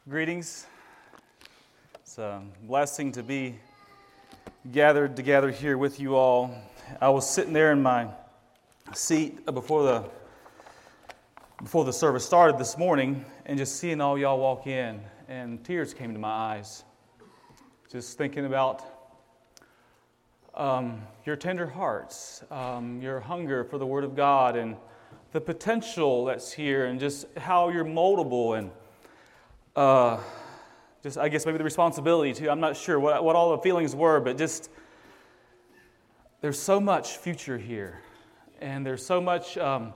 Greetings. It's a blessing to be gathered together here with you all. I was sitting there in my seat before the service started this morning and just seeing all y'all walk in, and tears came to my eyes. Just thinking about your tender hearts, your hunger for the Word of God, and the potential that's here, and just how you're moldable, and just, I guess, maybe the responsibility too. I'm not sure what all the feelings were, but just there's so much future here, and there's so much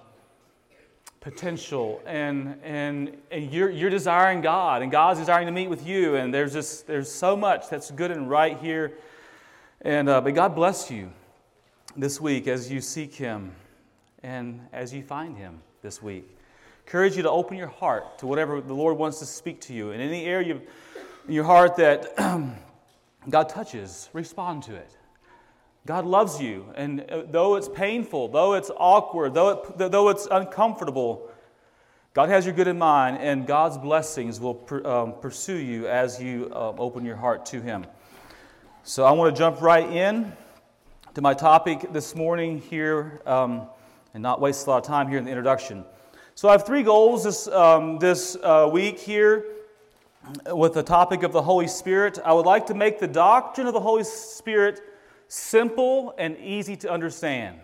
potential, and you're desiring God, and God's desiring to meet with you, and there's so much that's good and right here, and but God bless you this week as you seek Him, and as you find Him this week. Encourage you to open your heart to whatever the Lord wants to speak to you. In any area in your heart that God touches, respond to it. God loves you, and though it's painful, though it's awkward, though it's uncomfortable, God has your good in mind, and God's blessings will pursue you as you open your heart to Him. So I want to jump right in to my topic this morning here, and not waste a lot of time here in the introduction. So I have three goals this week here with the topic of the Holy Spirit. I would like to make the doctrine of the Holy Spirit simple and easy to understand.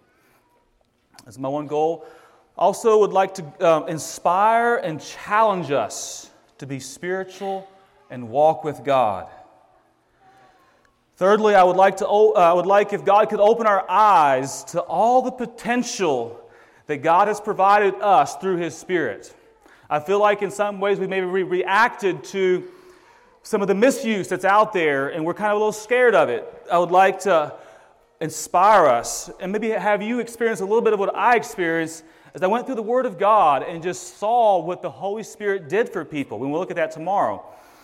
That's my one goal. Also would like to inspire and challenge us to be spiritual and walk with God. Thirdly, I would like if God could open our eyes to all the potential that God has provided us through His Spirit. I feel like in some ways we maybe reacted to some of the misuse that's out there, and we're kind of a little scared of it. I would like to inspire us, and maybe have you experience a little bit of what I experienced as I went through the Word of God and just saw what the Holy Spirit did for people. We'll look at that tomorrow.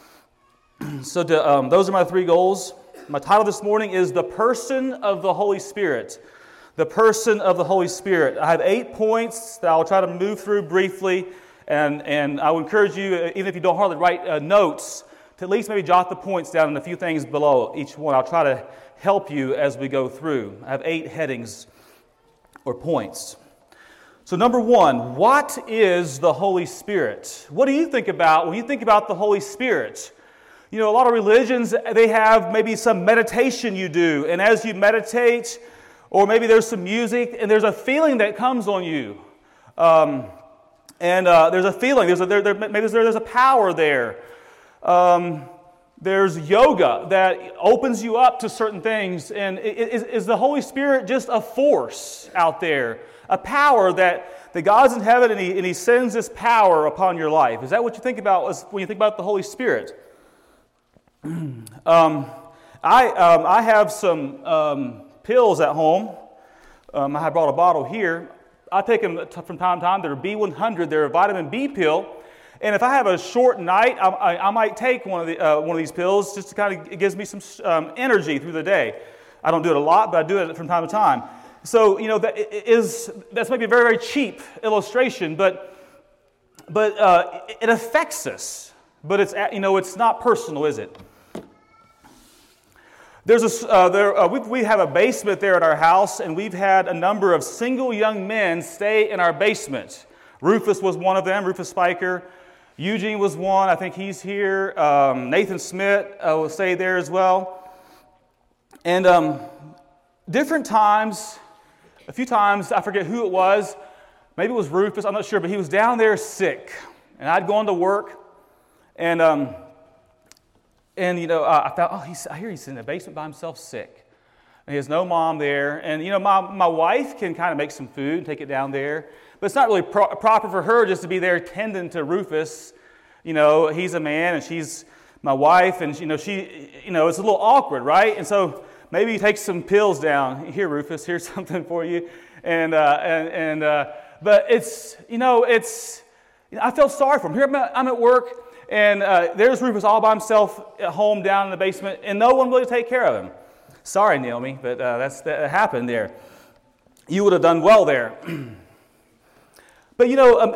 So those are my three goals. My title this morning is The Person of the Holy Spirit. The person of the Holy Spirit. I have 8 points that I'll try to move through briefly, and I would encourage you, even if you don't hardly write notes, to at least maybe jot the points down and a few things below each one. I'll try to help you as we go through. I have 8 headings or points. So number one, what is the Holy Spirit? What do you think about when you think about the Holy Spirit? You know, a lot of religions, they have maybe some meditation you do, and as you meditate, or maybe there's some music, and there's a feeling that comes on you. There's a feeling, there's a power there. There's yoga that opens you up to certain things. And is the Holy Spirit just a force out there? A power that God's in heaven and He sends this power upon your life. Is that what you think about when you think about the Holy Spirit? I have some pills at home. I brought a bottle here. I take them from time to time. They're B100. They're a vitamin B pill. And if I have a short night, I might take one of these pills just to kind of, it gives me some energy through the day. I don't do it a lot, but I do it from time to time. So, you know, that's maybe a very, very cheap illustration, but it affects us. But it's not personal, is it? We have a basement there at our house, and we've had a number of single young men stay in our basement. Rufus was one of them, Rufus Spiker. Eugene was one, I think he's here. Nathan Smith will stay there as well. And different times, a few times, I forget who it was, maybe it was Rufus, I'm not sure, but he was down there sick. And I'd gone to work, and I thought, I hear he's in the basement by himself sick. And he has no mom there. And, my wife can kind of make some food and take it down there. But it's not really proper for her just to be there tending to Rufus. He's a man and she's my wife. And, it's a little awkward, right? And so maybe you take some pills down. Here, Rufus, here's something for you. But I felt sorry for him. Here I'm at work. And there's Rufus all by himself at home down in the basement, and no one really take care of him. Sorry, Naomi, but that happened there. You would have done well there. But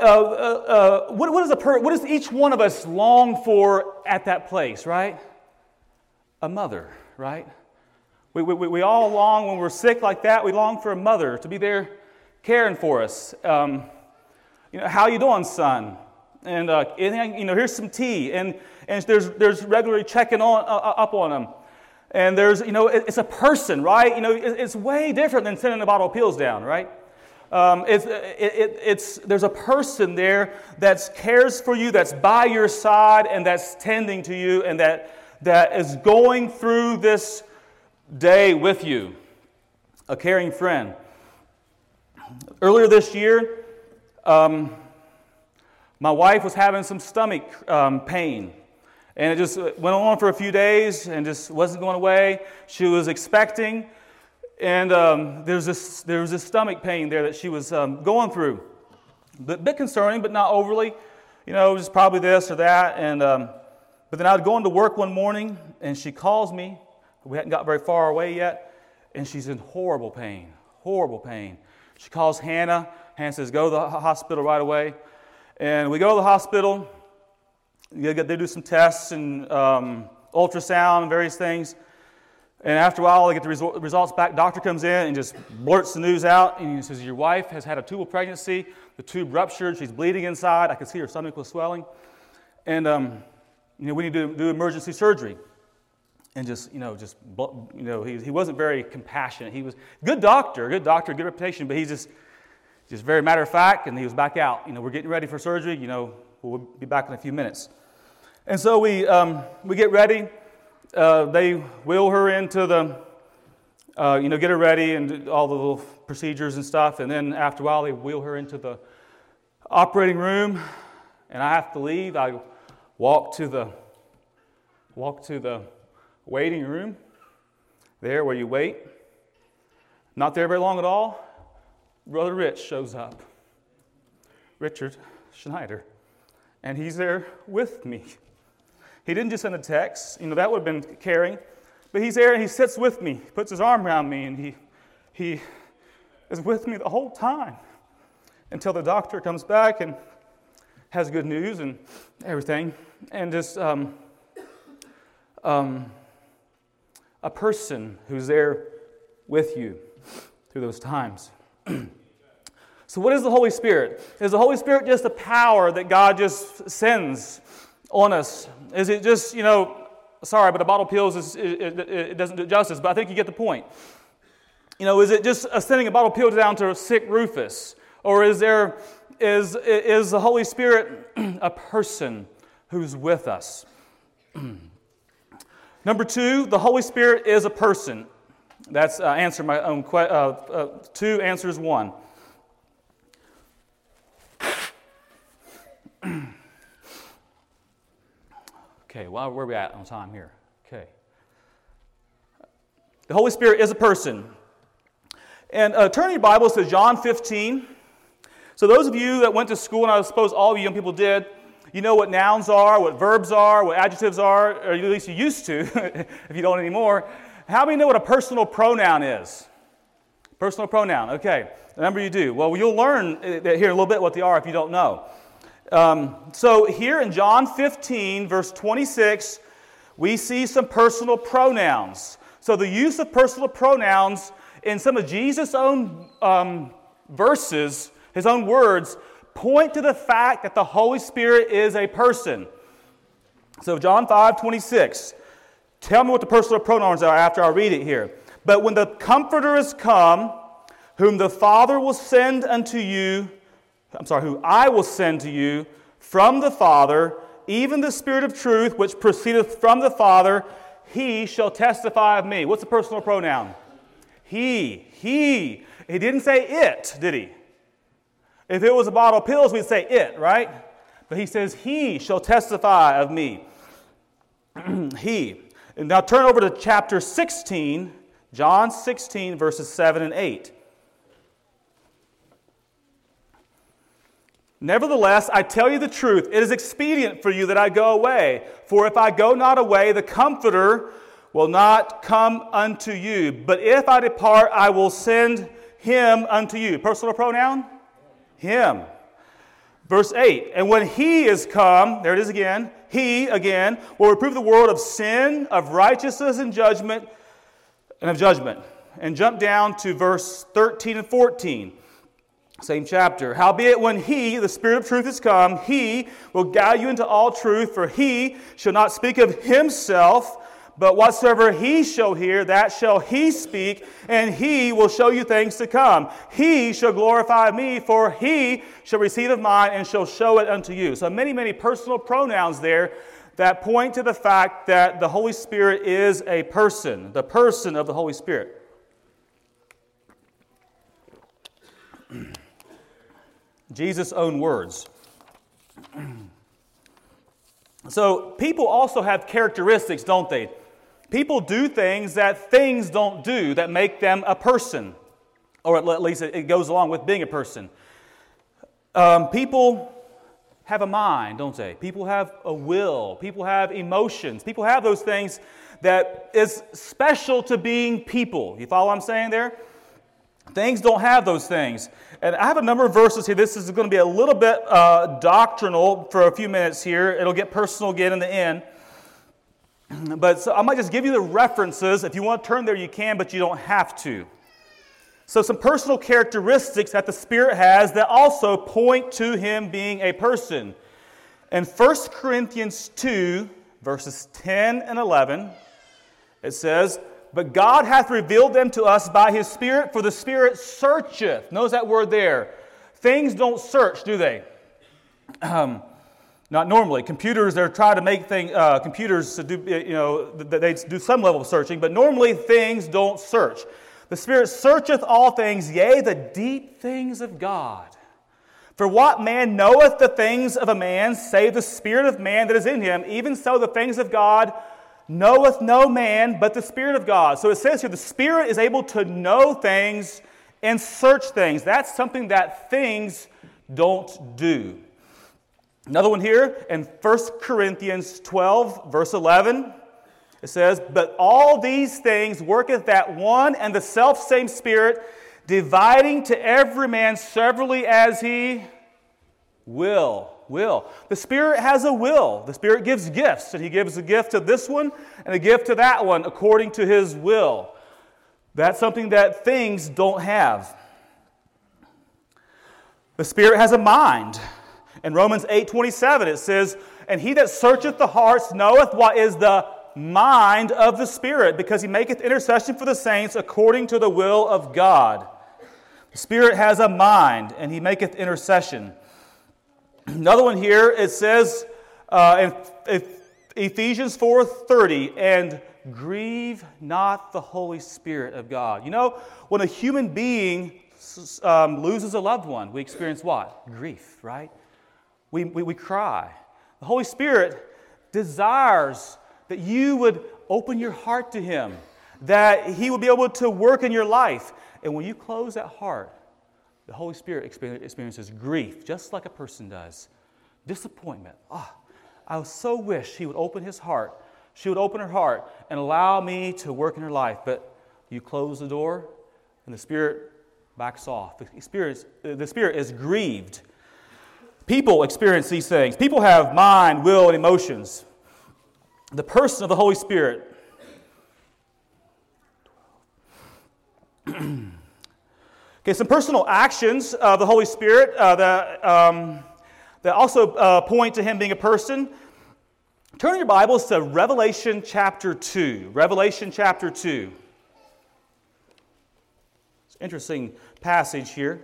what does each one of us long for at that place, right? A mother, right? We all long when we're sick like that. We long for a mother to be there caring for us. How you doing, son? And here's some tea. And there's regularly checking up on them. And there's it's a person, right? It's way different than sending a bottle of pills down, right? There's a person there that cares for you, that's by your side, and that's tending to you, and that is going through this day with you. A caring friend. Earlier this year, my wife was having some stomach pain, and it just went on for a few days and just wasn't going away. She was expecting. And there was this stomach pain there that she was going through. A bit concerning, but not overly. Just probably this or that. And but then I was going to work one morning, and she calls me. We hadn't got very far away yet, and she's in horrible pain. Horrible pain. She calls Hannah. Hannah says, "Go to the hospital right away." And we go to the hospital. They do some tests and ultrasound and various things. And after a while, they get the results back. Doctor comes in and just blurts the news out. And he says, "Your wife has had a tubal pregnancy. The tube ruptured. She's bleeding inside. I could see her stomach was swelling. And, we need to do emergency surgery." And he wasn't very compassionate. He was a good doctor, good reputation, but he's just very matter of fact. And he was back out. We're getting ready for surgery. We'll be back in a few minutes. And so we get ready. They wheel her into the, get her ready and do all the little procedures and stuff. And then after a while, they wheel her into the operating room. And I have to leave. I walk to the waiting room, there where you wait. Not there very long at all. Brother Rich shows up. Richard Schneider. And he's there with me. He didn't just send a text, that would have been caring, but he's there and he sits with me, he puts his arm around me, and he is with me the whole time until the doctor comes back and has good news and everything, and just a person who's there with you through those times. So what is the Holy Spirit? Is the Holy Spirit just a power that God just sends on us? Is it just, sorry, but a bottle of pills, it doesn't do it justice, but I think you get the point. Is it just sending a bottle of pills down to sick Rufus? Or is the Holy Spirit a person who's with us? Number 2, the Holy Spirit is a person. That's answer my own question. 2 answers 1. Okay, well, where are we at on time here? Okay. The Holy Spirit is a person. And turn your Bibles to John 15. So those of you that went to school, and I suppose all of you young people did, you know what nouns are, what verbs are, what adjectives are, or at least you used to, if you don't anymore. How many know what a personal pronoun is? Personal pronoun, okay. A number of you do. Well, you'll learn here in a little bit what they are if you don't know. So here in John 15, verse 26, we see some personal pronouns. So the use of personal pronouns in some of Jesus' own verses, his own words, point to the fact that the Holy Spirit is a person. So John 5:26, tell me what the personal pronouns are after I read it here. "But when the Comforter is come, whom the Father will send unto you," who I will send to you from the Father, even the Spirit of truth, which proceedeth from the Father, he shall testify of me. What's the personal pronoun? He. He didn't say it, did he? If it was a bottle of pills, we'd say it, right? But he says, he shall testify of me. He. And now turn over to chapter 16, John 16, verses 7 and 8. "Nevertheless, I tell you the truth, it is expedient for you that I go away. For if I go not away, the Comforter will not come unto you. But if I depart, I will send him unto you." Personal pronoun? Him. Verse 8, and when He is come, there it is again, He, again, will reprove the world of sin, of righteousness and judgment, and of judgment. And jump down to verse 13 and 14. Same chapter. Howbeit when He, the Spirit of truth, is come, He will guide you into all truth, for He shall not speak of Himself, but whatsoever He shall hear, that shall He speak, and He will show you things to come. He shall glorify Me, for He shall receive of mine, and shall show it unto you. So many, many personal pronouns there that point to the fact that the Holy Spirit is a person, the person of the Holy Spirit. Jesus' own words. So people also have characteristics, don't they? People do things that things don't do that make them a person. Or at least it goes along with being a person. People have a mind, don't they? People have a will. People have emotions. People have those things that is special to being people. You follow what I'm saying there? Things don't have those things. And I have a number of verses here. This is going to be a little bit doctrinal for a few minutes here. It'll get personal again in the end. But so I might just give you the references. If you want to turn there, you can, but you don't have to. So some personal characteristics that the Spirit has that also point to Him being a person. In 1 Corinthians 2, verses 10 and 11, it says, but God hath revealed them to us by His Spirit, for the Spirit searcheth. Notice that word there. Things don't search, do they? Not normally. Computers, they're trying to make computers to do, they do some level of searching, but normally things don't search. The Spirit searcheth all things, yea, the deep things of God. For what man knoweth the things of a man, save the spirit of man that is in him? Even so the things of God knoweth no man but the Spirit of God. So it says here, the Spirit is able to know things and search things. That's something that things don't do. Another one here in 1 Corinthians 12, verse 11. It says, but all these things worketh that one and the selfsame Spirit, dividing to every man severally as He will. The Spirit has a will. The Spirit gives gifts, and He gives a gift to this one and a gift to that one according to His will. That's something that things don't have. The Spirit has a mind. In Romans 8:27 it says, and He that searcheth the hearts knoweth what is the mind of the Spirit, because He maketh intercession for the saints according to the will of God. The Spirit has a mind, and He maketh intercession. Another one here, it says in Ephesians 4:30, and grieve not the Holy Spirit of God. You know, when a human being loses a loved one, we experience what? Grief, right? We cry. The Holy Spirit desires that you would open your heart to Him, that He will be able to work in your life. And when you close that heart, the Holy Spirit experiences grief, just like a person does. Disappointment. I so wish He would open His heart. She would open her heart and allow me to work in her life. But you close the door, and the Spirit backs off. The Spirit is grieved. People experience these things. People have mind, will, and emotions. The person of the Holy Spirit. Okay, some personal actions of the Holy Spirit that also point to Him being a person. Turn your Bibles to Revelation chapter 2. Revelation chapter 2. It's an interesting passage here.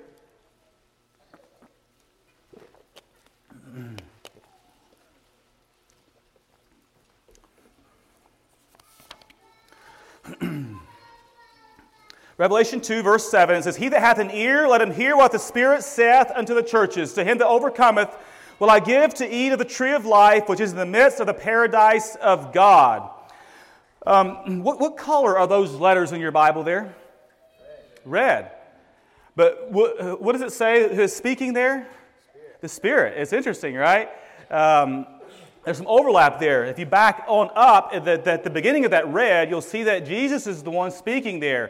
Revelation 2, verse 7, it says, he that hath an ear, let him hear what the Spirit saith unto the churches. To him that overcometh will I give to eat of the tree of life, which is in the midst of the paradise of God. What color are those letters in your Bible there? Red. But what does it say who's speaking there? The Spirit. It's interesting, right? There's some overlap there. If you back on up at the beginning of that red, you'll see that Jesus is the one speaking there.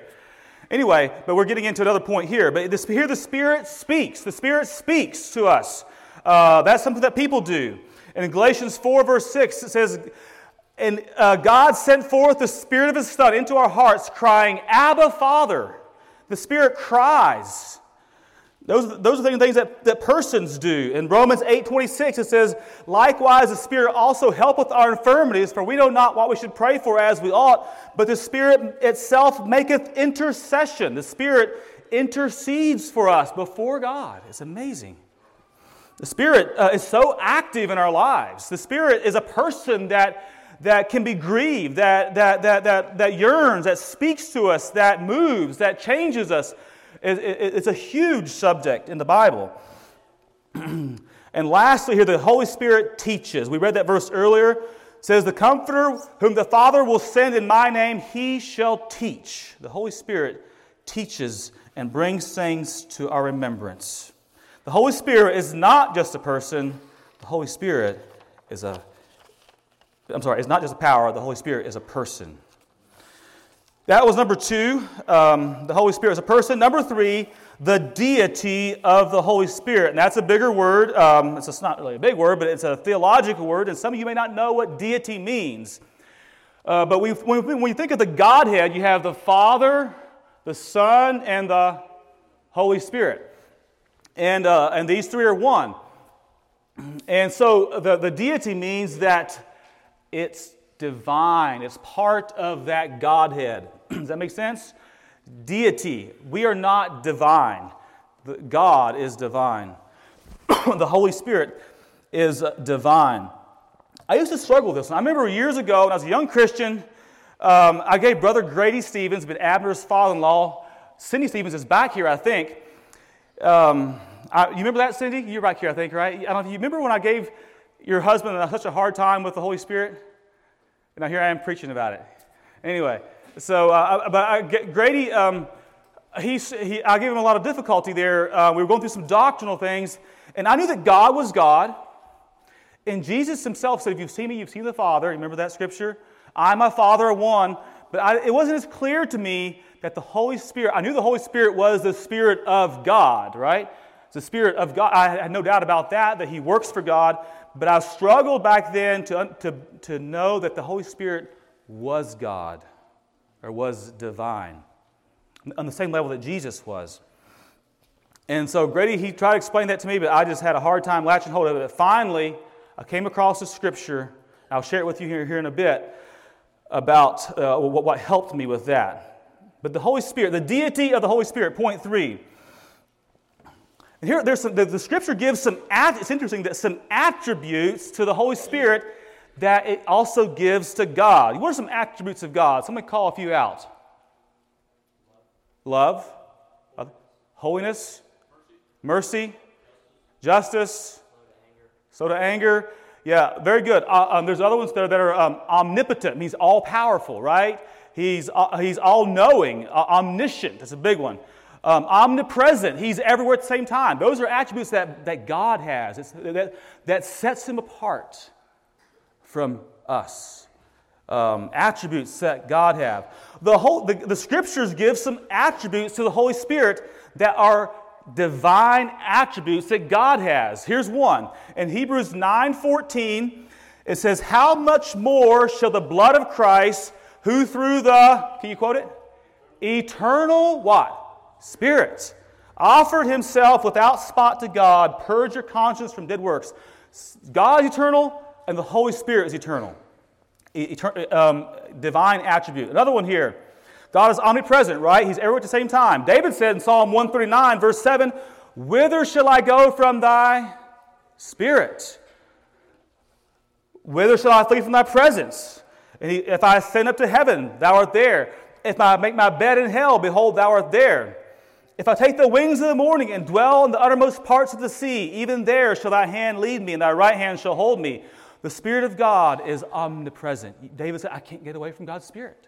Anyway, but we're getting into another point here. But here the Spirit speaks. The Spirit speaks to us. That's something that people do. And in Galatians 4, verse 6, it says, and God sent forth the Spirit of His Son into our hearts, crying, Abba, Father. The Spirit cries. Those are the things that persons do. In Romans 8:26, it says, likewise the Spirit also helpeth our infirmities, for we know not what we should pray for as we ought, but the Spirit itself maketh intercession. The Spirit intercedes for us before God. It's amazing. The Spirit is so active in our lives. The Spirit is a person that can be grieved, that yearns, that speaks to us, that moves, that changes us. It's a huge subject in the Bible. And lastly here, the Holy Spirit teaches. We read that verse earlier. It says, the Comforter whom the Father will send in my name, He shall teach. The Holy Spirit teaches and brings things to our remembrance. The Holy Spirit is not just a person. The Holy Spirit is it's not just a power. The Holy Spirit is a person. That was number 2. The Holy Spirit is a person. Number 3, the deity of the Holy Spirit. And that's a bigger word. It's not really a big word, but it's a theological word. And some of you may not know what deity means. But when you think of the Godhead, you have the Father, the Son, and the Holy Spirit. And these 3 are one. And so the deity means that it's divine. It's part of that Godhead. Does that make sense? Deity. We are not divine. God is divine. The Holy Spirit is divine. I used to struggle with this. And I remember years ago when I was a young Christian, I gave Brother Grady Stevens, been Abner's father-in-law. Cindy Stevens is back here, I think. You remember that, Cindy? You're back here, I think, right? I don't know if you remember when I gave your husband such a hard time with the Holy Spirit? And now here I am preaching about it. Anyway, so Grady, I gave him a lot of difficulty there. We were going through some doctrinal things, and I knew that God was God. And Jesus Himself said, if you've seen me, you've seen the Father. Remember that scripture? I and my Father are one. But it wasn't as clear to me that the Holy Spirit, I knew the Holy Spirit was the Spirit of God, right? It's the Spirit of God. I had no doubt about that He works for God. But I struggled back then to know that the Holy Spirit was God, or was divine, on the same level that Jesus was. And so Grady, he tried to explain that to me, but I just had a hard time latching hold of it. Finally, I came across the scripture. I'll share it with you here in a bit about what helped me with that. But the Holy Spirit, the deity of the Holy Spirit, point 3. And here, the scripture gives it's interesting that some attributes to the Holy Spirit that it also gives to God. What are some attributes of God? Somebody call a few out. Love, holiness, mercy, justice, slow to anger. Yeah, very good. There's other ones that are omnipotent, means all-powerful, right? He's all-knowing, omniscient. That's a big one. Omnipresent, He's everywhere at the same time. Those are attributes that God has. That sets Him apart from us. Attributes that God have. The Scriptures give some attributes to the Holy Spirit that are divine attributes that God has. Here's one. In Hebrews 9:14, it says, how much more shall the blood of Christ, who through can you quote it? Eternal what? Spirit, offered Himself without spot to God, purge your conscience from dead works. God is eternal, and the Holy Spirit is eternal. Divine attribute. Another one here. God is omnipresent, right? He's everywhere at the same time. David said in Psalm 139, verse 7, whither shall I go from Thy Spirit? Whither shall I flee from Thy presence? And if I ascend up to heaven, Thou art there. If I make my bed in hell, behold, Thou art there. If I take the wings of the morning and dwell in the uttermost parts of the sea, even there shall Thy hand lead me, and Thy right hand shall hold me. The Spirit of God is omnipresent. David said, I can't get away from God's Spirit.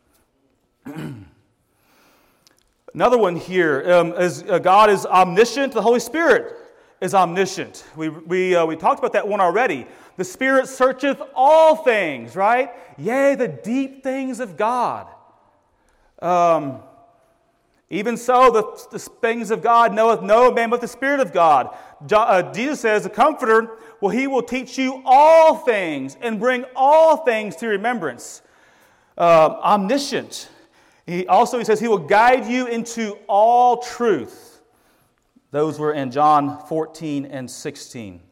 Another one here is God is omniscient. The Holy Spirit is omniscient. We talked about that one already. The Spirit searcheth all things, right? Yea, the deep things of God. Even so, the things of God knoweth no man but the Spirit of God. Jesus says, the Comforter, well, He will teach you all things and bring all things to remembrance. Omniscient. He says He will guide you into all truth. Those were in John 14 and 16.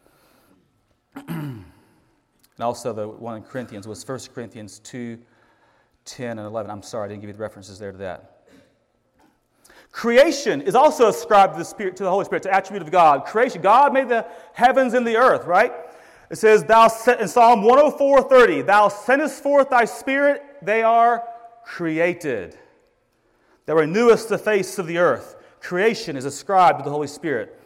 And also the one in Corinthians was 1 Corinthians 2, 10 and 11. I'm sorry, I didn't give you the references there to that. Creation is also ascribed to the Spirit, to the Holy Spirit, to the attribute of God. Creation, God made the heavens and the earth, right? It says, in Psalm 104:30, Thou sendest forth Thy Spirit, they are created. Thou renewest the face of the earth. Creation is ascribed to the Holy Spirit.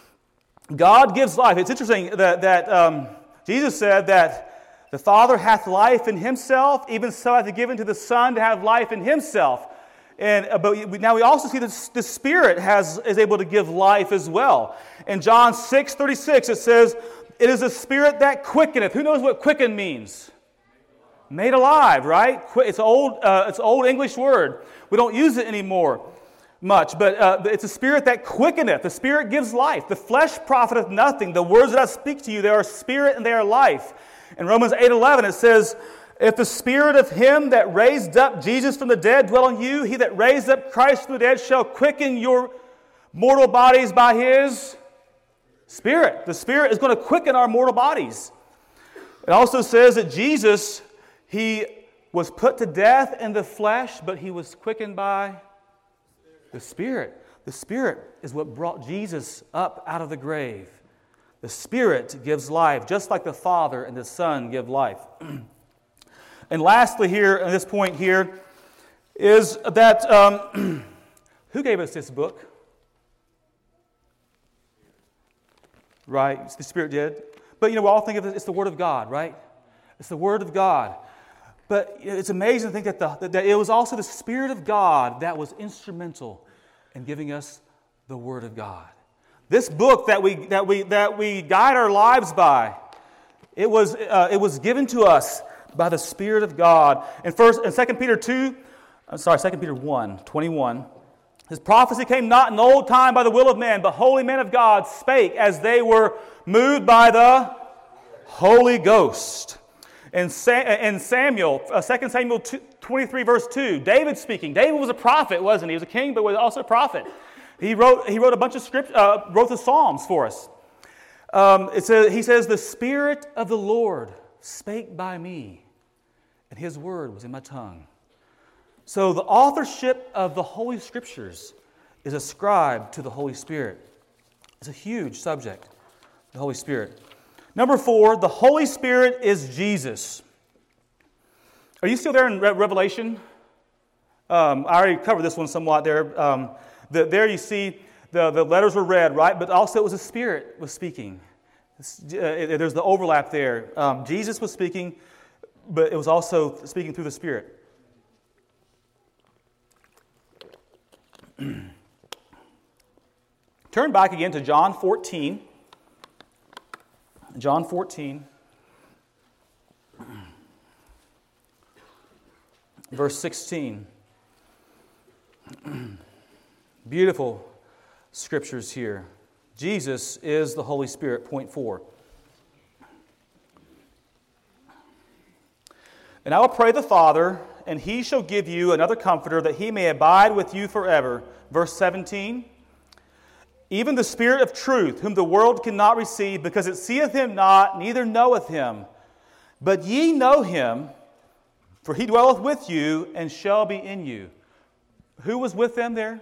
God gives life. It's interesting that Jesus said that the Father hath life in Himself, even so hath He given to the Son to have life in Himself. But now we also see that the Spirit is able to give life as well. In John 6:36 it says, It is the Spirit that quickeneth. Who knows what quicken means? Made alive, right? It's an old English word. We don't use it anymore much, but it's a Spirit that quickeneth. The Spirit gives life. The flesh profiteth nothing. The words that I speak to you, they are spirit and they are life. In Romans 8:11 it says, If the Spirit of Him that raised up Jesus from the dead dwell in you, He that raised up Christ from the dead shall quicken your mortal bodies by His Spirit. The Spirit is going to quicken our mortal bodies. It also says that Jesus, He was put to death in the flesh, but He was quickened by the Spirit. The Spirit is what brought Jesus up out of the grave. The Spirit gives life, just like the Father and the Son give life. And lastly here, at this point here, is that who gave us this book? Right, the Spirit did. But we all think of it's the Word of God, right? It's the Word of God. But it's amazing to think that it was also the Spirit of God that was instrumental in giving us the Word of God. This book that we guide our lives by, it was given to us by the Spirit of God. In 2 Peter 1:21, His prophecy came not in old time by the will of man, but holy men of God spake as they were moved by the Holy Ghost. In Samuel, 2 Samuel 23 verse 2, David speaking. David was a prophet, wasn't he? He was a king, but was also a prophet. He wrote a bunch of script, wrote the Psalms for us. He says, the Spirit of the Lord spake by me, and His word was in my tongue. So the authorship of the Holy Scriptures is ascribed to the Holy Spirit. It's a huge subject, the Holy Spirit. Number 4, the Holy Spirit is Jesus. Are you still there in Revelation? I already covered this one somewhat there. There you see the letters were read, right? But also it was the Spirit was speaking. There's the overlap there. Jesus was speaking, but it was also speaking through the Spirit. Turn back again to John 14. John 14, verse 16. Beautiful scriptures here. Jesus is the Holy Spirit, point 4. And I will pray the Father, and He shall give you another Comforter, that He may abide with you forever. Verse 17. Even the Spirit of truth, whom the world cannot receive, because it seeth Him not, neither knoweth Him. But ye know Him, for He dwelleth with you, and shall be in you. Who was with them there?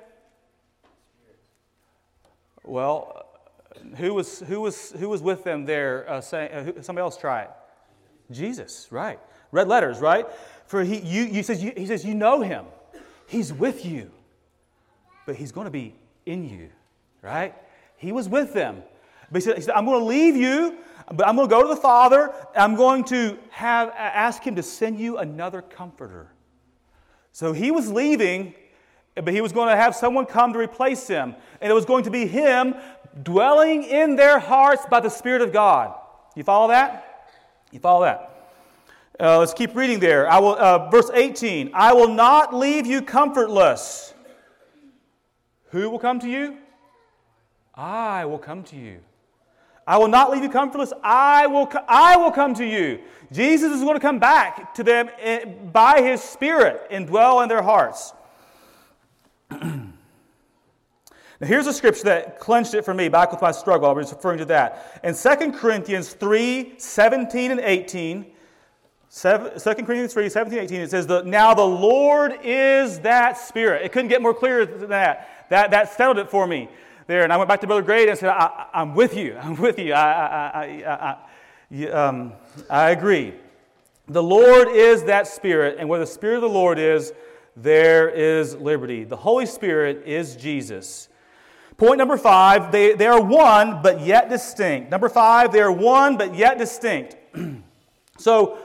Well, who was with them there? Somebody else try it. Jesus, right? Red letters, right? For he says you know Him. He's with you, but He's going to be in you. Right? He was with them. But he said, I'm going to leave you, but I'm going to go to the Father, and I'm going to ask Him to send you another Comforter. So He was leaving, but He was going to have someone come to replace Him. And it was going to be Him dwelling in their hearts by the Spirit of God. You follow that? You follow that? Let's keep reading there. Verse 18, I will not leave you comfortless. Who will come to you? I will come to you. I will not leave you comfortless. I will come to you. Jesus is going to come back to them by His Spirit and dwell in their hearts. Now here's a scripture that clenched it for me back with my struggle. I was referring to that. In 2 Corinthians 3, 17 and 18, 2 Corinthians 3, 17 and 18, it says, now the Lord is that Spirit. It couldn't get more clear than that. That settled it for me there. And I went back to Brother Grady and said, I'm with you. I'm with you. I agree. The Lord is that Spirit, and where the Spirit of the Lord is, there is liberty. The Holy Spirit is Jesus. Point number 5, they are one, but yet distinct. Number 5, they are one, but yet distinct. So,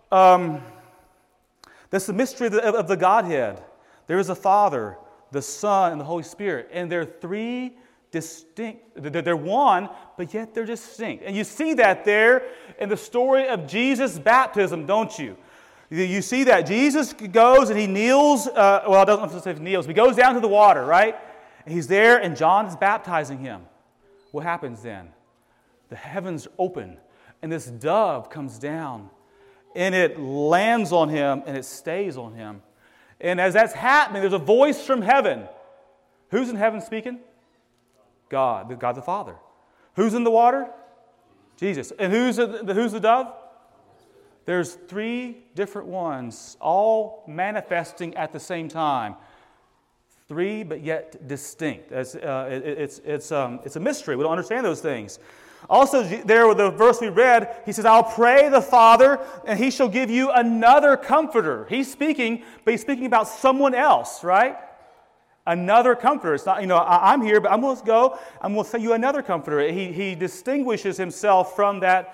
that's the mystery of the Godhead. There is a Father, the Son, and the Holy Spirit. And they're three distinct. They're one, but yet they're distinct. And you see that there in the story of Jesus' baptism, don't you? You see that Jesus goes and he kneels. Well, it doesn't say he kneels. But he goes down to the water, right? And he's there, and John is baptizing him. What happens then? The heavens open, and this dove comes down, and it lands on him, and it stays on him. And as that's happening, there's a voice from heaven. Who's in heaven speaking? God the Father. Who's in the water? Jesus. And who's the dove? There's three different ones, all manifesting at the same time. Three, but yet distinct. It's a mystery. We don't understand those things. Also, there with the verse we read, he says, I'll pray the Father, and he shall give you another comforter. He's speaking, but he's speaking about someone else, right? Another comforter. It's not, I'm here, but I'm going to go. I'm going to send you another comforter. He distinguishes himself from that,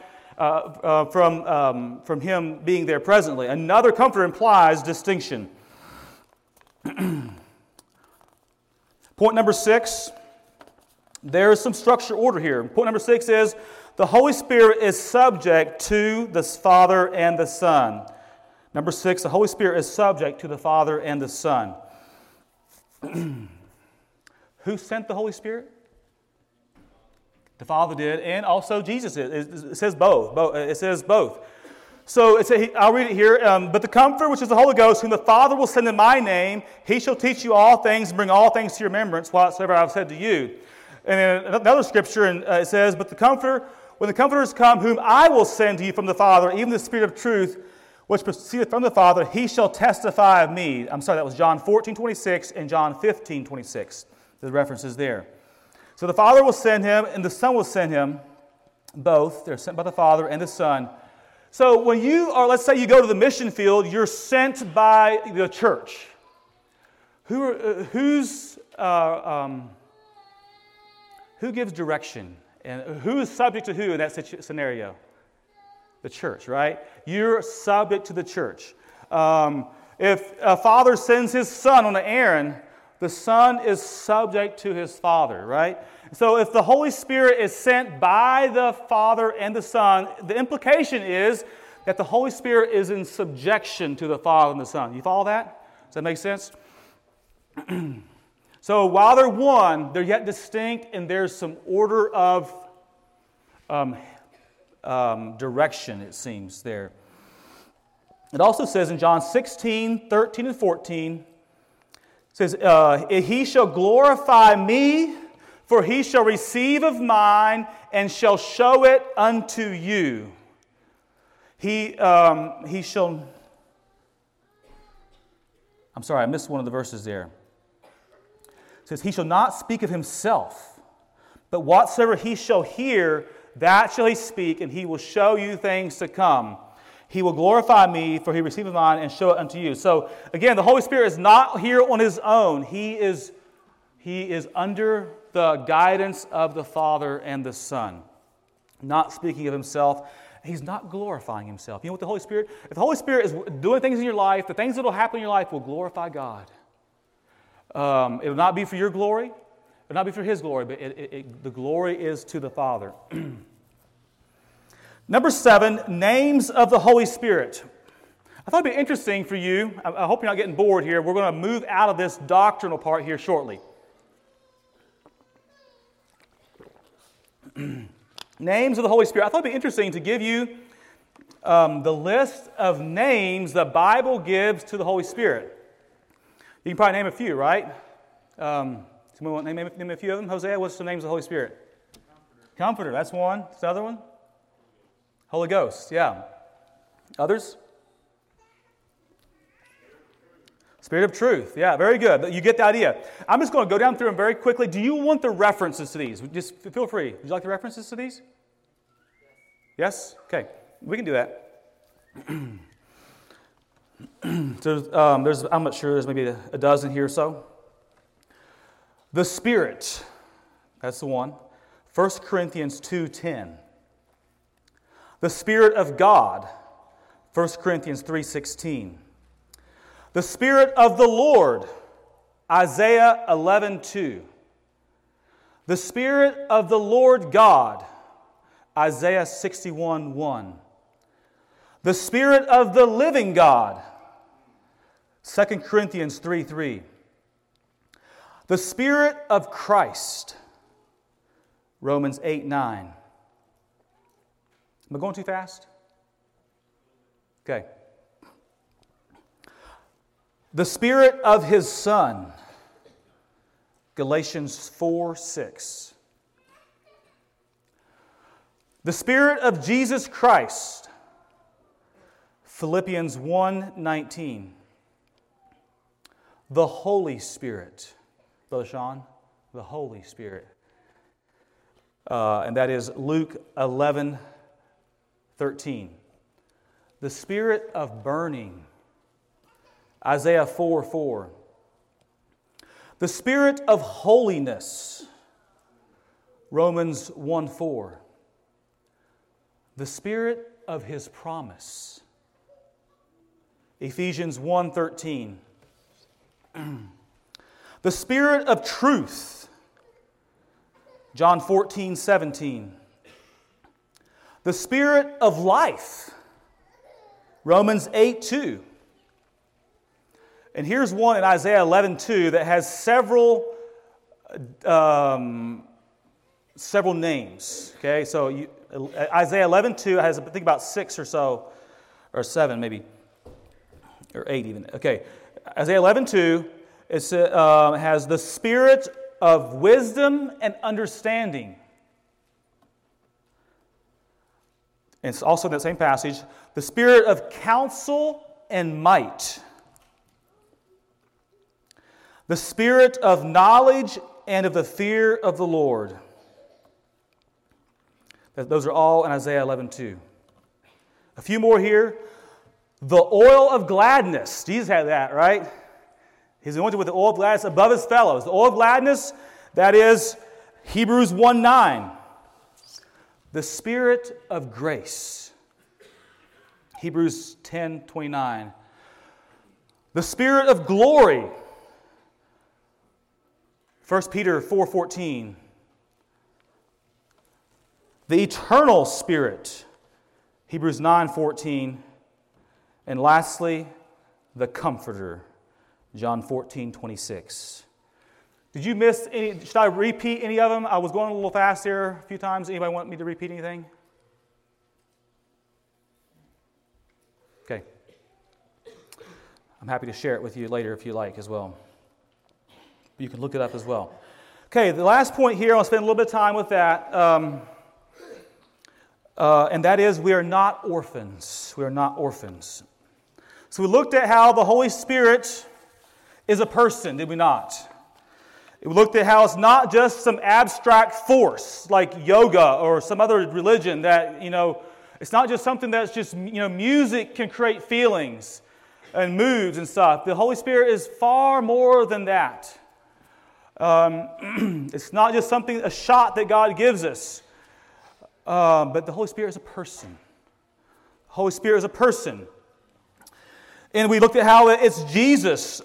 from him being there presently. Another comforter implies distinction. Point number 6, there is some structure order here. Point number 6 is the Holy Spirit is subject to the Father and the Son. Number 6, the Holy Spirit is subject to the Father and the Son. Who sent the Holy Spirit? The Father did, and also Jesus did. It says both. It says both. So I'll read it here. But the Comforter, which is the Holy Ghost, whom the Father will send in my name, he shall teach you all things and bring all things to your remembrance whatsoever I have said to you. And in another scripture, it says, but the Comforter, when the Comforter is come, whom I will send to you from the Father, even the Spirit of truth, which proceedeth from the Father, he shall testify of me. I'm sorry, that was John 14:26 and John 15:26. The references there. So the Father will send him, and the Son will send him. Both. They're sent by the Father and the Son. So when you are, let's say you go to the mission field, you're sent by the church. Who gives direction? And who is subject to who in that scenario? The church, right? You're subject to the church. If a father sends his son on an errand, the son is subject to his father, right? So if the Holy Spirit is sent by the Father and the Son, the implication is that the Holy Spirit is in subjection to the Father and the Son. You follow that? Does that make sense? So while they're one, they're yet distinct, and there's some order of direction, it seems, there. It also says in John 16:13 and 14, it says, he shall glorify me, for he shall receive of mine and shall show it unto you. He shall... I'm sorry, I missed one of the verses there. It says, he shall not speak of himself, but whatsoever he shall hear, that shall he speak, and he will show you things to come. He will glorify me, for he received of mine and show it unto you. So, again, the Holy Spirit is not here on his own. He is under the guidance of the Father and the Son. Not speaking of himself. He's not glorifying himself. You know what the Holy Spirit... If the Holy Spirit is doing things in your life, the things that will happen in your life will glorify God. It will not be for your glory. It will not be for his glory, but the glory is to the Father. Number 7, names of the Holy Spirit. I thought it'd be interesting for you. I hope you're not getting bored here. We're going to move out of this doctrinal part here shortly. Names of the Holy Spirit. I thought it'd be interesting to give you the list of names the Bible gives to the Holy Spirit. You can probably name a few, right? Someone want to name a few of them? Hosea, what's the names of the Holy Spirit? Comforter, that's one. What's the other one? Holy Ghost, yeah. Others? Spirit of truth. Yeah, very good. You get the idea. I'm just going to go down through them very quickly. Do you want the references to these? Just feel free. Would you like the references to these? Yes? Okay. We can do that. There's I'm not sure, there's maybe a dozen here or so. The Spirit. That's the one. 1 Corinthians 2:10. The Spirit of God. 1 Corinthians 3:16. The Spirit of the Lord, Isaiah 11:2. The Spirit of the Lord God, Isaiah 61:1. The Spirit of the living God, 2 Corinthians 3:3. The Spirit of Christ, Romans 8:9. Am I going too fast? Okay. The Spirit of His Son, Galatians 4:6. The Spirit of Jesus Christ, Philippians 1:19. The Holy Spirit, Brother Sean, the Holy Spirit. And that is Luke 11:13. The Spirit of burning, Isaiah 4:4. The Spirit of holiness, Romans 1:4. The Spirit of His promise, Ephesians 1:13. The Spirit of truth, John 14:17. The Spirit of life, Romans 8:2. And here's one in Isaiah 11:2 that has several names. Okay, so Isaiah 11:2 has, I think, about 6 or so, or 7 maybe, or 8 even. Okay, Isaiah 11:2 has the Spirit of wisdom and understanding. And it's also in that same passage, the Spirit of counsel and might. The Spirit of knowledge and of the fear of the Lord. Those are all in Isaiah 11:2. A few more here. The oil of gladness. Jesus had that, right? He's anointed with the oil of gladness above his fellows. The oil of gladness, that is Hebrews 1:9. The Spirit of grace. Hebrews 10:29. The Spirit of glory. 1 Peter 4:14. The eternal Spirit, Hebrews 9:14. And lastly, the Comforter, John 14:26. Did you miss any? Should I repeat any of them? I was going a little fast here a few times. Anybody want me to repeat anything? Okay. I'm happy to share it with you later if you like as well. You can look it up as well. Okay, the last point here, I'll spend a little bit of time with that. And that is, we are not orphans. We are not orphans. So we looked at how the Holy Spirit is a person, did we not? We looked at how it's not just some abstract force like yoga or some other religion that, it's not just something that's just, music can create feelings and moods and stuff. The Holy Spirit is far more than that. It's not just a shot that God gives us. But the Holy Spirit is a person. The Holy Spirit is a person. And we looked at how it's Jesus.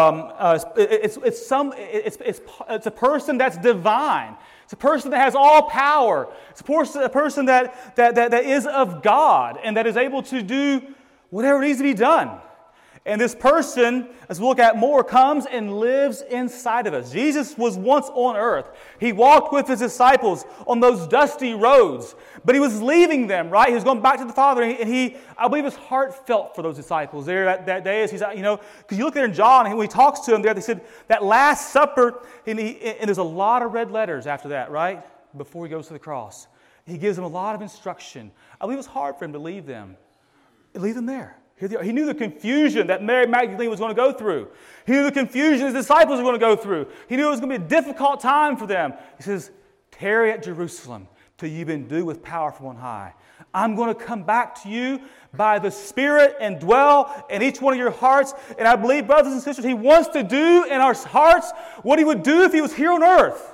It's a person that's divine. It's a person that has all power. It's a person that is of God and that is able to do whatever needs to be done. And this person, as we'll look at more, comes and lives inside of us. Jesus was once on earth. He walked with his disciples on those dusty roads, but he was leaving them, right? He was going back to the Father, and I believe his heart felt for those disciples there that day as he's, because you look there in John, and when he talks to them there, they said, that Last Supper, and there's a lot of red letters after that, right? Before he goes to the cross. He gives them a lot of instruction. I believe it was hard for him to leave them. Leave them there. He knew the confusion that Mary Magdalene was going to go through. He knew the confusion his disciples were going to go through. He knew it was going to be a difficult time for them. He says, tarry at Jerusalem till you've been endued with power from on high. I'm going to come back to you by the Spirit and dwell in each one of your hearts. And I believe, brothers and sisters, He wants to do in our hearts what He would do if He was here on earth.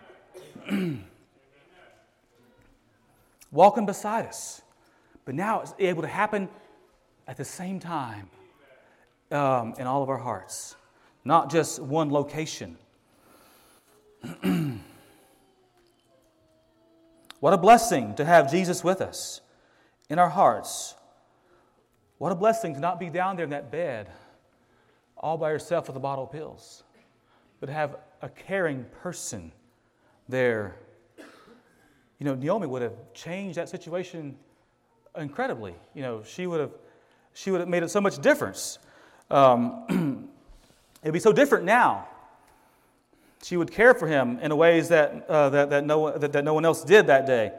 Walking beside us. But now it's able to happen at the same time in all of our hearts. Not just one location. What a blessing to have Jesus with us in our hearts. What a blessing to not be down there in that bed all by yourself with a bottle of pills, but to have a caring person there. Naomi would have changed that situation incredibly. She would have made it so much difference. It'd be so different now. She would care for him in ways that no one else did that day.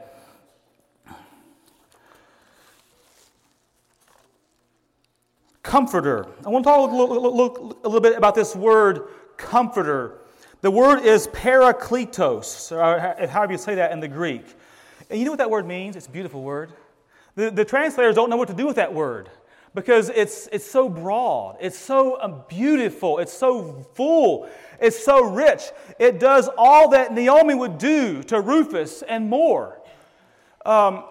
Comforter. I want to talk a little bit about this word, comforter. The word is parakletos, or however you say that in the Greek. And you know what that word means? It's a beautiful word. The translators don't know what to do with that word because it's so broad, it's so beautiful, it's so full, it's so rich. It does all that Naomi would do to Rufus and more. A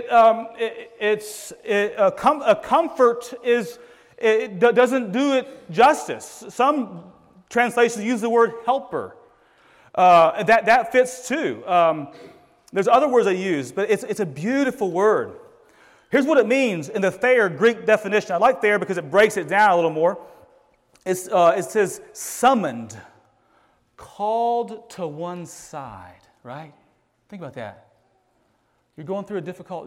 comfort doesn't do it justice. Some translations use the word helper. That fits too. There's other words they use, but it's a beautiful word. Here's what it means in the Thayer Greek definition. I like Thayer because it breaks it down a little more. It says summoned, called to one side, right? Think about that. You're going through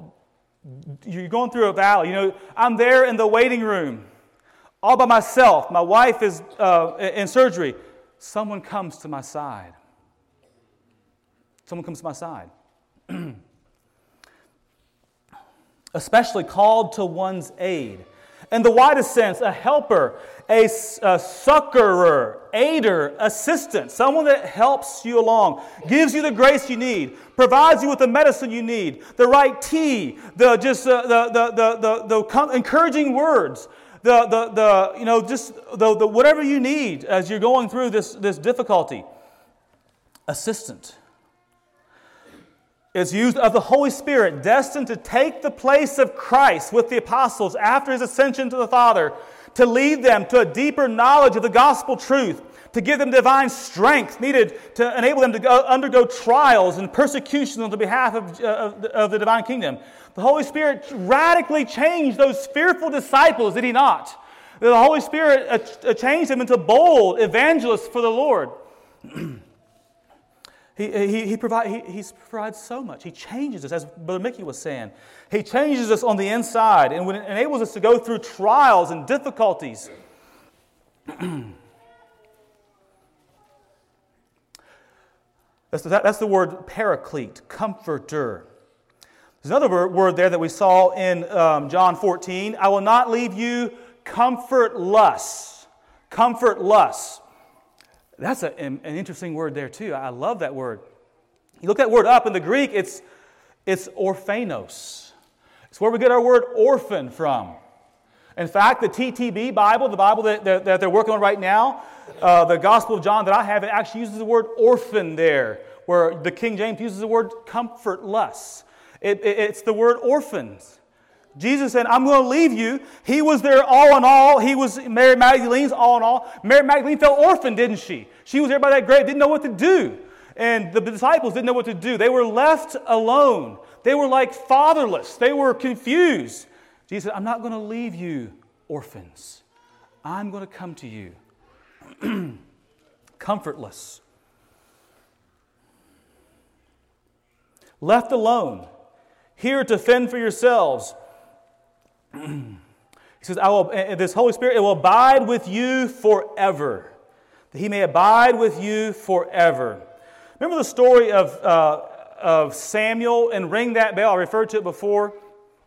a valley. I'm there in the waiting room, all by myself. My wife is in surgery. Someone comes to my side. Someone comes to my side. Especially called to one's aid. In the widest sense, a helper, a succorer, aider, assistant, someone that helps you along, gives you the grace you need, provides you with the medicine you need, the right tea, the encouraging words, the whatever you need as you're going through this difficulty. Assistant. It's used of the Holy Spirit, destined to take the place of Christ with the apostles after His ascension to the Father, to lead them to a deeper knowledge of the gospel truth, to give them divine strength needed to enable them to undergo trials and persecutions on the behalf of the divine kingdom. The Holy Spirit radically changed those fearful disciples, did He not? The Holy Spirit changed them into bold evangelists for the Lord. He provides so much. He changes us, as Brother Mickey was saying. He changes us on the inside and enables us to go through trials and difficulties. That's the word paraclete, comforter. There's another word there that we saw in John 14. I will not leave you comfortless. Comfortless. That's an interesting word there too. I love that word. You look that word up in the Greek, it's orphanos. It's where we get our word orphan from. In fact, the TTB Bible, the Bible that they're working on right now, the Gospel of John that I have, it actually uses the word orphan there, where the King James uses the word comfortless. It's the word orphans. Jesus said, I'm going to leave you. He was there all in all. He was Mary Magdalene's all in all. Mary Magdalene felt orphaned, didn't she? She was there by that grave, didn't know what to do. And the disciples didn't know what to do. They were left alone. They were like fatherless. They were confused. Jesus said, I'm not going to leave you orphans. I'm going to come to you. Comfortless. Left alone. Here to fend for yourselves. He says, this Holy Spirit, it will abide with you forever. That He may abide with you forever. Remember the story of Samuel and ring that bell? I referred to it before.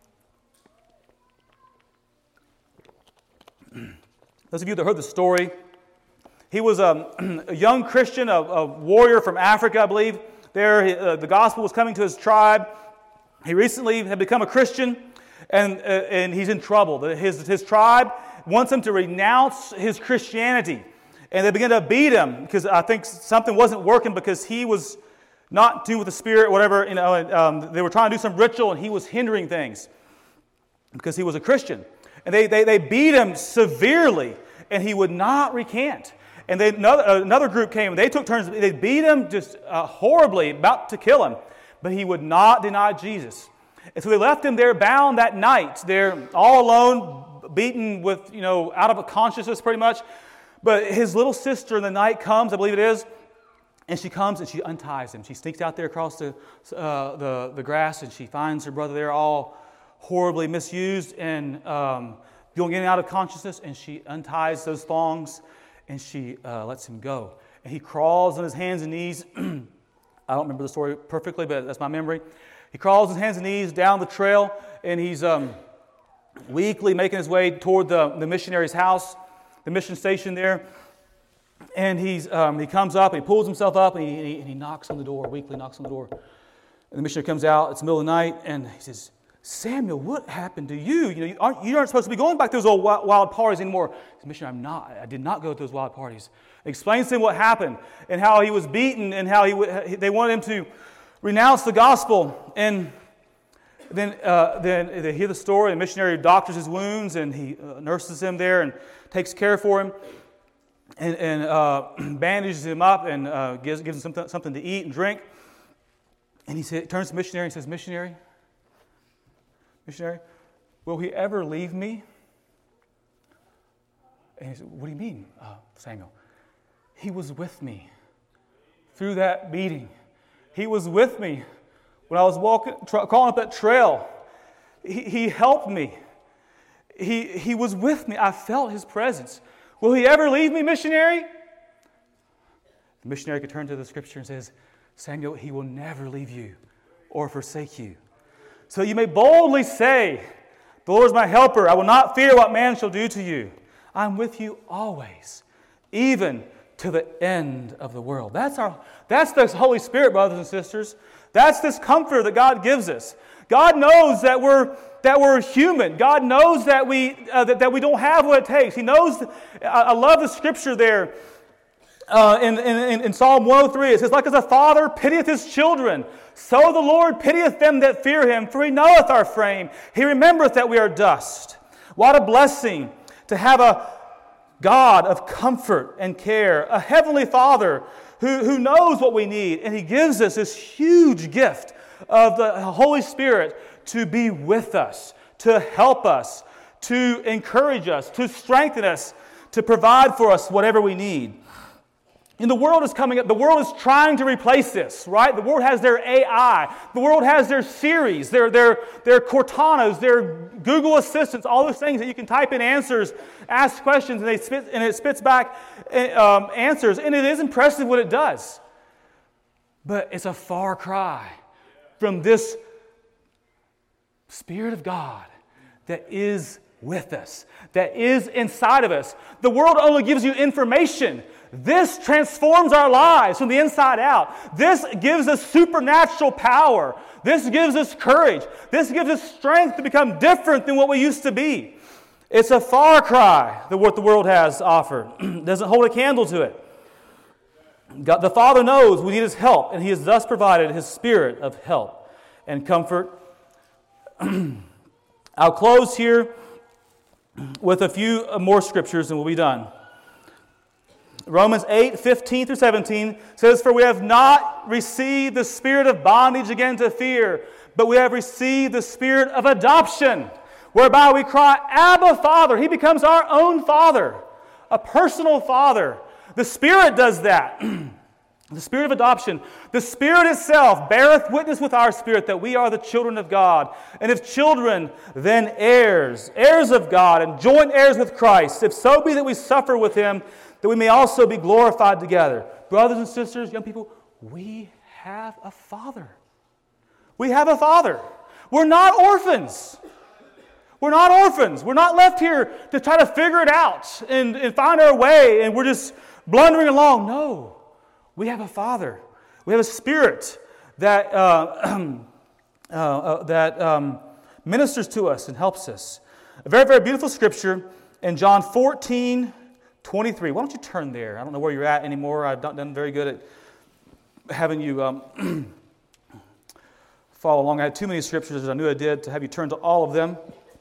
Those of you that heard the story, he was a young Christian, a warrior from Africa, I believe. There, the gospel was coming to his tribe. He recently had become a Christian, and he's in trouble. His tribe wants him to renounce his Christianity. And they begin to beat him because I think something wasn't working because he was not in tune with the Spirit, whatever. They were trying to do some ritual, and he was hindering things because he was a Christian. And they beat him severely, and he would not recant. And another group came, and they took turns. They beat him just horribly, about to kill him. But he would not deny Jesus. And so they left him there bound that night. They're all alone, beaten with, out of consciousness pretty much. But his little sister in the night comes, I believe it is, and she comes and she unties him. She sneaks out there across the grass, and she finds her brother there all horribly misused and going in and out of consciousness, and she unties those thongs and she lets him go. And he crawls on his hands and knees. I don't remember the story perfectly, but that's my memory. He crawls on his hands and knees down the trail, and he's weakly making his way toward the missionary's house, the mission station there. And he comes up, and he pulls himself up, and he knocks on the door, weakly knocks on the door. And the missionary comes out, it's the middle of the night, and he says, Samuel, what happened to you? You aren't supposed to be going back to those old wild parties anymore. He said, Missionary, I did not go to those wild parties. He explains to him what happened and how he was beaten and how they wanted him to renounce the gospel. And then they hear the story. The missionary doctors his wounds, and he nurses him there and takes care for him and bandages him up and gives him something to eat and drink. And he turns to the missionary and says, Missionary, will he ever leave me? And he said, what do you mean, Samuel? He was with me through that beating. He was with me when I was crawling up that trail. He helped me. He was with me. I felt his presence. Will he ever leave me, missionary? The missionary could turn to the scripture and says, Samuel, he will never leave you or forsake you. So you may boldly say, the Lord is my helper. I will not fear what man shall do to you. I'm with you always, even to the end of the world. That's the Holy Spirit, brothers and sisters. That's this comfort that God gives us. God knows that we're human. God knows that we don't have what it takes. He knows. I love the scripture there in Psalm 103. It says, like as a father pitieth his children, so the Lord pitieth them that fear him, for he knoweth our frame. He remembereth that we are dust. What a blessing to have a God of comfort and care, a heavenly Father who knows what we need, and He gives us this huge gift of the Holy Spirit to be with us, to help us, to encourage us, to strengthen us, to provide for us whatever we need. And the world is coming up. The world is trying to replace this, right? The world has their AI. The world has their Siris, their Cortanas, their Google Assistants, all those things that you can type in answers, ask questions, and it spits back answers. And it is impressive what it does. But it's a far cry from this Spirit of God that is with us, that is inside of us. The world only gives you information. This transforms our lives from the inside out. This gives us supernatural power. This gives us courage. This gives us strength to become different than what we used to be. It's a far cry than what the world has offered. Doesn't hold a candle to it. God, the Father knows we need His help, and He has thus provided His Spirit of help and comfort. I'll close here with a few more scriptures and we'll be done. Romans 8:15 through 17 says, For we have not received the spirit of bondage again to fear, but we have received the spirit of adoption, whereby we cry, Abba, Father. He becomes our own Father. a personal Father. The Spirit does that. The Spirit of adoption. The Spirit itself beareth witness with our spirit that we are the children of God. And if children, then heirs, heirs of God, and joint heirs with Christ, if so be that we suffer with Him, that we may also be glorified together. Brothers and sisters, young people, we have a Father. We have a Father. We're not orphans. We're not orphans. We're not left here to try to figure it out and find our way, and we're just blundering along. No. We have a Father. We have a Spirit that ministers to us and helps us. A very, very beautiful scripture in John 14:23. Why don't you turn there? I don't know where you're at anymore. I've not done very good at having you follow along. I had too many scriptures, as I knew I did, to have you turn to all of them.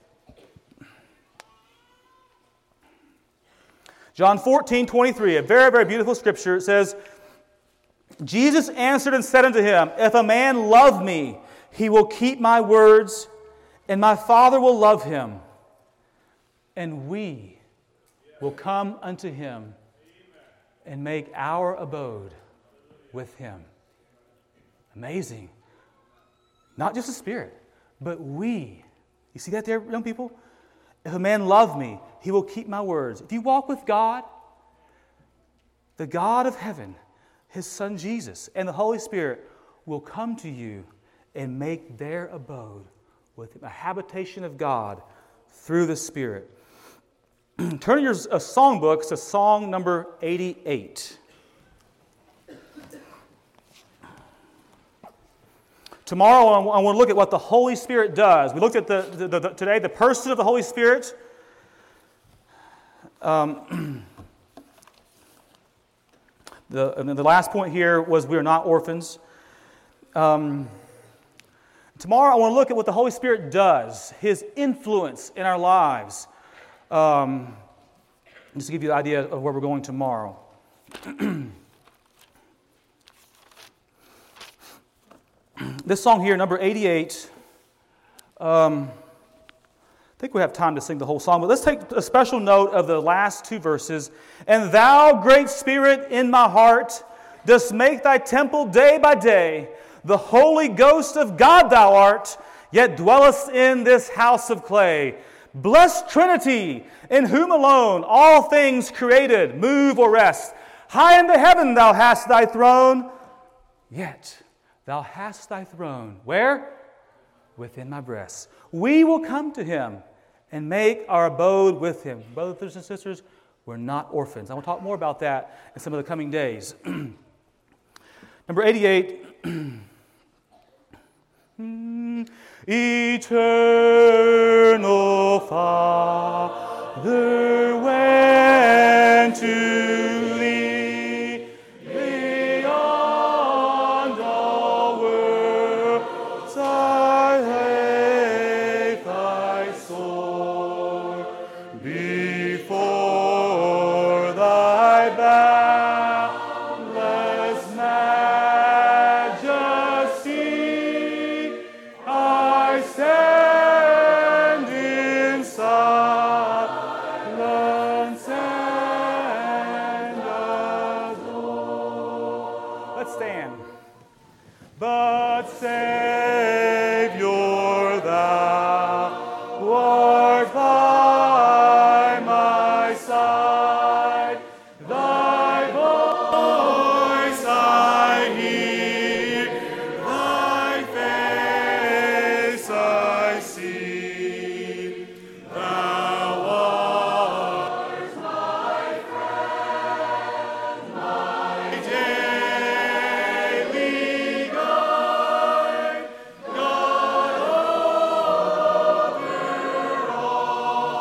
John 14:23, a very, very beautiful scripture. It says, Jesus answered and said unto him, If a man love me, he will keep my words, and my Father will love him, and we will come unto him and make our abode with him. Amazing. Not just the Spirit, but we. You see that there, young people? If a man love me, he will keep my words. If you walk with God, the God of heaven, His Son Jesus, and the Holy Spirit will come to you and make their abode with Him, a habitation of God through the Spirit. Turn your songbooks to song number 88. Tomorrow I want to look at what the Holy Spirit does. We looked at today the person of the Holy Spirit. The last point here was we are not orphans. Tomorrow I want to look at what the Holy Spirit does, His influence in our lives. Just to give you an idea of where we're going tomorrow. This song here, number 88, I think we have time to sing the whole song, but let's take a special note of the last two verses. And thou, great Spirit, in my heart, dost make thy temple day by day. The Holy Ghost of God thou art, yet dwellest in this house of clay. Blessed Trinity, in whom alone all things created move or rest. High into heaven thou hast thy throne, yet thou hast thy throne. Where? Within my breast. We will come to Him and make our abode with Him. Brothers and sisters, we're not orphans. I will talk more about that in some of the coming days. Number 88. Eternal Father, when to Thee beyond all worlds I lay Thy soul before Thy boundless majesty. I stand in silence and adore. Let's stand. But Savior, Thou art by my side. Thy voice I hear, Thy face I see. Thou art my friend, my daily guide, God over all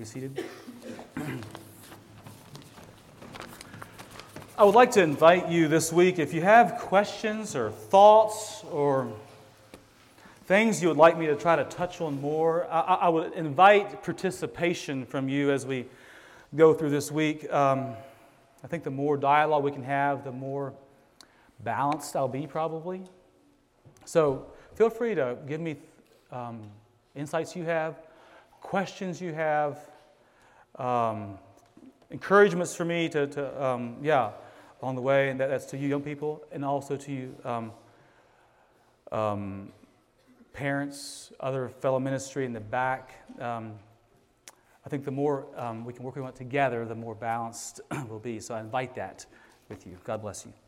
seated. I would like to invite you this week, if you have questions or thoughts or things you would like me to try to touch on more, I would invite participation from you as we go through this week. I think the more dialogue we can have, the more balanced I'll be probably. So feel free to give me insights you have, questions you have, encouragements for me to along the way, and that's to you young people, and also to you parents, other fellow ministry in the back. I think the more we can work on it together, the more balanced we'll be. So I invite that with you. God bless you.